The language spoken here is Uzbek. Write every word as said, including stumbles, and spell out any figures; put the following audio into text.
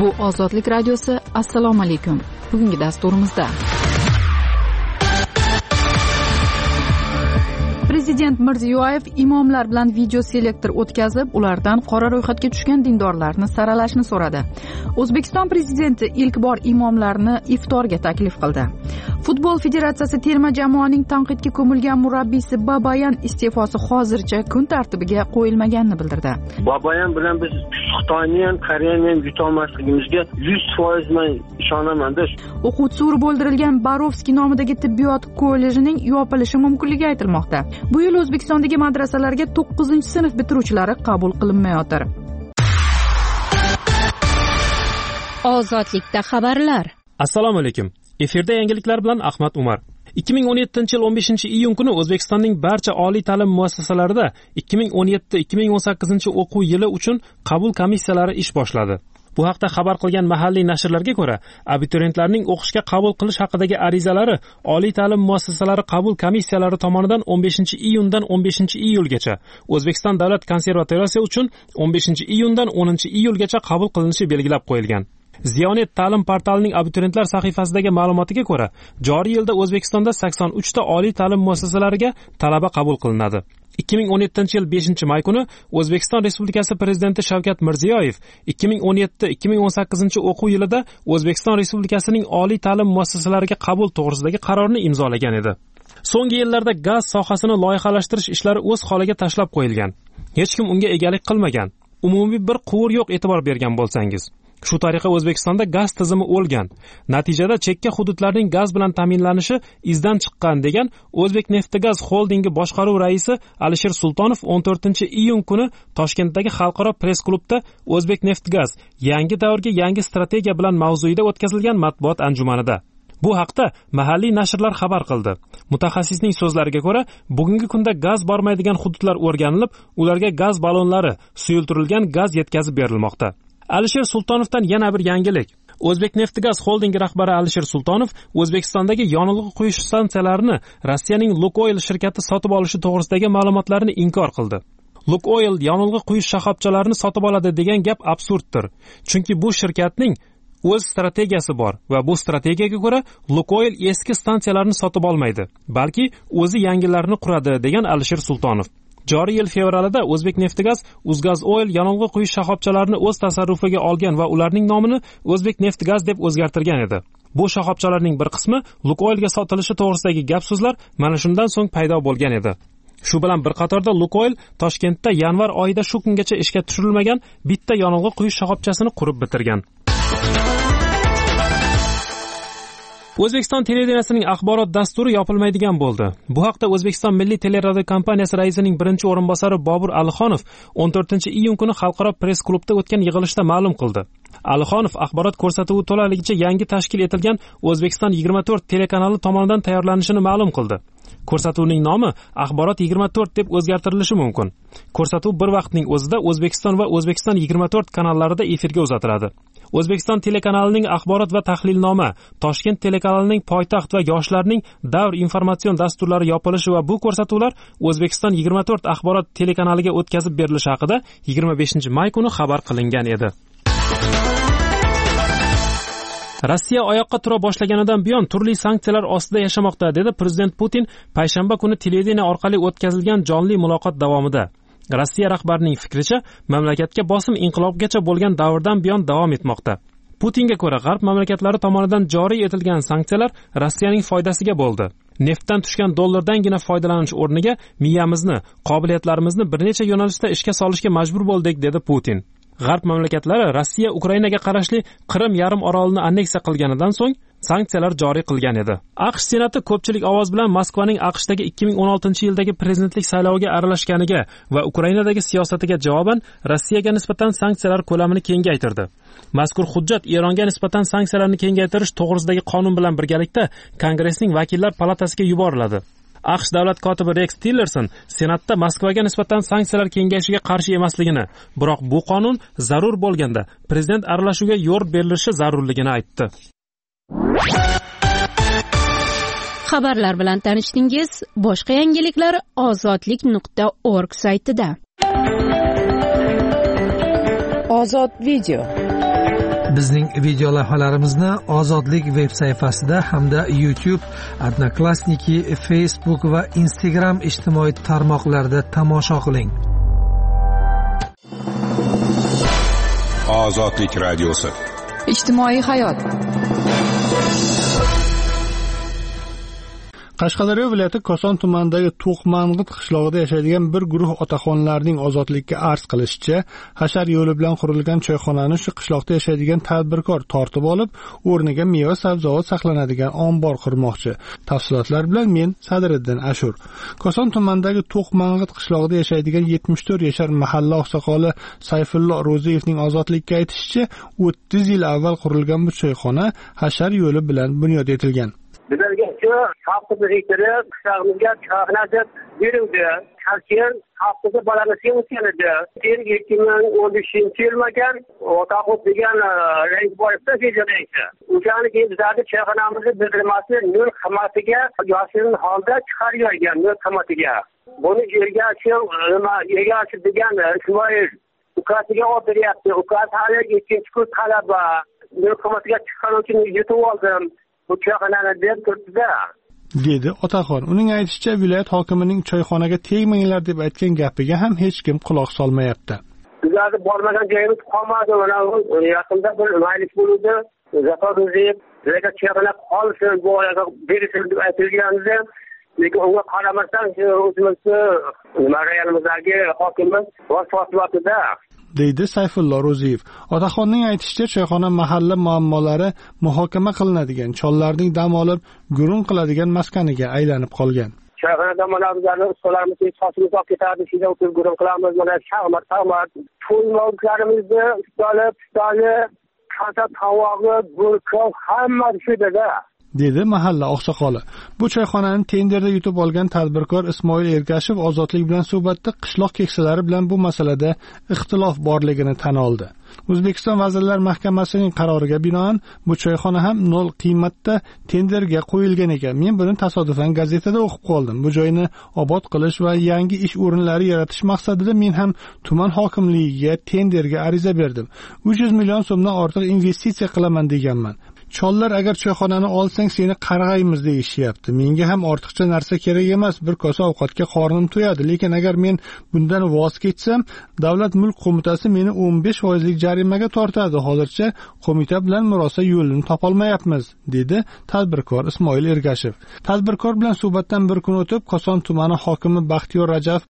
Bu Ozodlik radiosi. Assalomu alaykum. Bugungi dasturimizda Prezident Mirziyoyev imomlar bilan video selektor o'tkazib, ulardan qora ro'yxatga tushgan dindorlarni saralashni so'radi. O'zbekiston prezidenti ilk bor imomlarni iftorga taklif qildi. Futbol federatsiyasi terma jamoaning tanqidga ko'milgan murabbiysi Babayan iste'fosi hozircha kun tartibiga qo'yilmaganini bildirdi. Babayan bilan biz Xitoyni ham, Koreyani ham yuta olmasligimizga yuz foiz men ishonaman-da. O'quvchisi urib o'ldirilgan Barovskiy nomidagi tibbiyot kollejining yopilishi mumkinligi aytilmoqda. Bu yil O'zbekistondagi madrasalarga to'qqizinchi sinf bitiruvchilari qabul qilinmayotir. Ozodlikda xabarlar. Assalomu alaykum. Efirda yangiliklar bilan Ahmad Umar. ikki ming o'n yettinchi yil o'n beshinchi iyun kuni O'zbekistonning barcha oliy ta'lim muassasalarida ikki ming o'n yetti ikki ming o'n sakkizinchi o'quv yili uchun qabul komissiyalari ish boshladi. Bu haqda xabar qilgan mahalliy nashrlarga ko'ra, abituriyentlarning o'qishga qabul qilish haqidagi arizalari oliy ta'lim muassasalari qabul komissiyalari tomonidan o'n beshinchi iyundan o'n beshinchi iyulgacha, O'zbekiston davlat konservatoriyasi uchun o'n beshinchi iyundan o'ninchi iyulgacha qabul qilinishi belgilab qo'yilgan. Ziyonet ta'lim portalining abituriyentlar sahifasidagi ma'lumotiga ko'ra, joriy yilda O'zbekistonda sakson uchta oliy ta'lim muassasalariga talaba qabul qilinadi. ikki ming o'n yettinchi yil beshinchi may kuni O'zbekiston Respublikasi Prezidenti Shavkat Mirziyoyev ikki ming o'n yetti ikki ming o'n sakkizinchi o'quv yilida O'zbekiston Respublikasining oliy ta'lim muassasalariga qabul to'g'risidagi qarorni imzolagan edi. So'nggi yillarda gaz sohasini loyihalashtirish ishlari o'z holiga tashlab qo'yilgan. Hech kim unga egalik qilmagan. Umumiy bir quvur yo'q e'tibor bergan bo'lsangiz. Shu tariqa O'zbekistonda gaz tizimi o'lgan. Natijada chekka hududlarning gaz bilan ta'minlanishi izdan chiqqan degan O'zbekneftgaz holdingi boshqaruv raisi Alisher Sultonov o'n to'rtinchi iyun kuni Toshkentdagi xalqaro press-klubda O'zbekneftgaz yangi davrga yangi strategiya bilan mavzuida o'tkazilgan matbuot anjumanida. Bu haqda mahalliy nashrlar xabar qildi. Mutaxassisning so'zlariga ko'ra, bugungi kunda gaz bormaydigan hududlar o'rganilib, ularga gaz ballonlari, suyultirilgan gaz yetkazib berilmoqda. Alisher Sultonovdan yana bir yangilik. O'zbekneftgaz holdingi rahbari Alisher Sultonov O'zbekistondagi yonilg'i quyish stansiyalarini Rossiyaning Lukoil shirkati sotib olishi to'g'risidagi ma'lumotlarni inkor qildi. Lukoil yonilg'i quyish shoxobchalarini sotib oladi degan gap absurddir. Chunki bu shirkatning o'z strategiyasi bor va bu strategiyaga ko'ra Lukoil eski stansiyalarni sotib olmaydi, balki o'zi yangilarini quradi degan Alisher Sultonov. Joriy yil fevralida O'zbekneftgaz Uzgazoil yonilg'i quyish shoxobchalarini o'z tasarrufiga olgan va ularning nomini O'zbekneftgaz deb o'zgartirgan edi. Bu shoxobchalarning bir qismi Lukoilga sotilishi to'g'risidagi gap-so'zlar mana shundan so'ng paydo bo'lgan edi. Shu bilan bir qatorda Lukoil Toshkentda yanvar oyida shu kungacha ishga tushirilmagan bitta yonilg'i quyish shoxobchasini qurib bitirgan. O'zbekiston televideniyasining axborot dasturi yopilmaydigan bo'ldi. Bu haqda O'zbekiston Milliy teleradio kompaniyasi raisining birinchi o'rinbosari Bobur Alixonov o'n to'rtinchi iyun kuni xalqaro press-klubda o'tgan yig'ilishda ma'lum qildi. Alixonov axborot ko'rsatuvi to'laligicha yangi tashkil etilgan O'zbekiston yigirma to'rt telekanali tomonidan tayyorlanishini ma'lum qildi. Ko'rsatuvning nomi Axborot yigirma to'rt deb o'zgartirilishi mumkin. Ko'rsatuv bir vaqtning o'zida O'zbekiston va O'zbekiston yigirma to'rt kanallarida efirga uzatiladi. O'zbekiston telekanalining axborot va tahlilnoma, Toshkent telekanalining poytaxt va yoshlarning davr informatsion dasturlari yopilishi va bu ko'rsatuvlar O'zbekiston yigirma to'rt axborot telekanaliga o'tkazib berilishi haqida yigirma beshinchi may kuni xabar qilingan edi. Rossiya oyoqqa tura boshlaganidan buyon turli sanksiyalar ostida yashamoqda, dedi Prezident Putin payshanba kuni televideniya orqali o'tkazilgan jonli muloqot davomida. Rossiya rahbarining fikricha, mamlakatga bosim inqilobgacha bo'lgan davrdan buyon davom etmoqda. Putinga ko'ra, G'arb mamlakatlari tomonidan joriy etilgan sanksiyalar Rossiyaning foydasiga bo'ldi. Neftdan tushgan dollardangina foydalanish o'rniga miyamizni, qobiliyatlarimizni bir necha yo'nalishda ishga solishga majbur bo'ldik, dedi Putin. G'arb mamlakatlari Rossiya Ukrainaga qarashli Qrim yarim orolini anneksiya qilganidan so'ng sanksiyalar joriy qilgan edi. AQSh Senati ko'pchilik ovoz bilan Moskvaning AQShdagi ikki ming o'n oltinchi yildagi prezidentlik sayloviga aralashganiga va Ukrainadagi siyosatiga javoban Rossiyaga nisbatan sanksiyalar ko'lamini kengaytirdi. Mazkur hujjat Eronga nisbatan sanksiyalarni kengaytirish to'g'risidagi qonun bilan birgalikda Kongressning vakillar palatasiga yuboriladi. AQSh davlat kotibi Rex Tillerson Senatda Moskvaga nisbatan sanksiyalar kengayishiga qarshi emasligini, biroq bu qonun zarur bo'lganda prezident aralashuviga yo'l berilishi zarurligini aytdi. Xabarlar bilan tanishdingiz. Boshqa yangiliklar ozodlik nuqta org saytida. Ozod video. Bizning video lavhalarimizni Ozodlik veb sayfasida hamda YouTube, Odnoklassniki, Facebook va Instagram ijtimoiy tarmoqlarida tomosha qiling. Ozodlik radiosi. Ijtimoiy hayot. Qashqadaryo viloyati Koson tumanidagi To'qmang'it qishlog'ida yashaydigan bir guruh otaxonlarning ozodlikka arz qilishicha, hashar yo'li bilan qurilgan choyxonani shu qishloqda yashaydigan tadbirkor tortib olib, o'rniga meva sabzavot saqlanadigan ombor qurmoqchi. Tafsilotlar bilan men Sadriddin Ashur. Koson tumanidagi To'qmang'it qishlog'ida yashaydigan yetmish to'rt yashar mahalla oqsoqoli Sayfullo Ro'ziyevning ozodlikka aytishicha, o'ttiz yil avval qurilgan bu choyxona hashar yo'li bilan bunyod etilgan. Bizlarga shu xalqimiz yetirib, qishlog'imizga choyxona deb berildi. Har haftada balanasi o'tganida. ikki ming o'n beshinchi yil ekan, o'taqo't degan rang boribdi sezilmaydi. O'shani keyin bizlarga choyxonamizni bildirmasi nol qimatiga yashirin holda chiqargan, nol qimatiga. Buni ergachi nima ergachi degan Ismoil ukasiga o'tiryapti. Ukasi hali ikkinchi kurs talaba. Nol qimatiga chiqqan uchun yutib oldim. Bu choyxonani deb turibdi-da. Dedi otaxon. Uning aytishicha, viloyat hokimining choyxonaga tegmanglar deb aytgan gapiga ham hech kim quloq solmayapti. Bizlarga bormagan joyimiz qolmadi. Mana yaqinda bir maylis bo'ldi. Zaporozyev lekin choyxona qolsin, bu yerga berilsin deb aytilgandi. Lekin unga qaramasdan o'zimizni nima rayonimizdagi hokimimiz vosvoslatida. Deydi Sayfullo Ro'ziyev. Otaxonning aytishicha, choyxona mahalla muammolari muhokama qilinadigan, chollarning dam olib, gurung qiladigan maskaniga aylanib qolgan. Choyxonada mana bizlarning ustolarimiz sochimiz olib ketadi, shunda o'tirib gurung qilamiz, mana shag'mat, shag'mat. To'ymoqlarimizni ustoli, ustoli, kasa tavog'i, gurkov hammasi shudada. Dedi mahalla oqsoqoli. Bu choyxonani tenderda yutib olgan tadbirkor Ismoil Ergashev Ozodlik bilan suhbatda qishloq keksalari bilan bu masalada ixtilof borligini tan oldi. O'zbekiston Vazirlar Mahkamasining qaroriga binoan bu choyxona ham nol qiymatda tenderga qo'yilgan ekan. Men buni tasodifan gazetada o'qib qoldim. Bu joyni obod qilish va yangi ish o'rinlari yaratish maqsadida men ham tuman hokimligiga tenderga ariza berdim. uch yuz million so'mdan ortiq investitsiya qilaman deganman. Chollar agar choyxonani olsang seni qarg'aymiz deyishyapti. Menga ham ortiqcha narsa kerak emas, bir kosa ovqatga qornim to'yadi, lekin agar men bundan voz kechsam, Davlat mulk qo'mitasi meni o'n besh foizlik jarimaga tortadi. Hozircha qo'mita bilan murosa yo'lini topolmayapmiz, dedi tadbirkor Ismoil Ergashev. Tadbirkor bilan suhbatdan bir kun o'tib, Koson tumani hokimi Baxtiyor Rajabov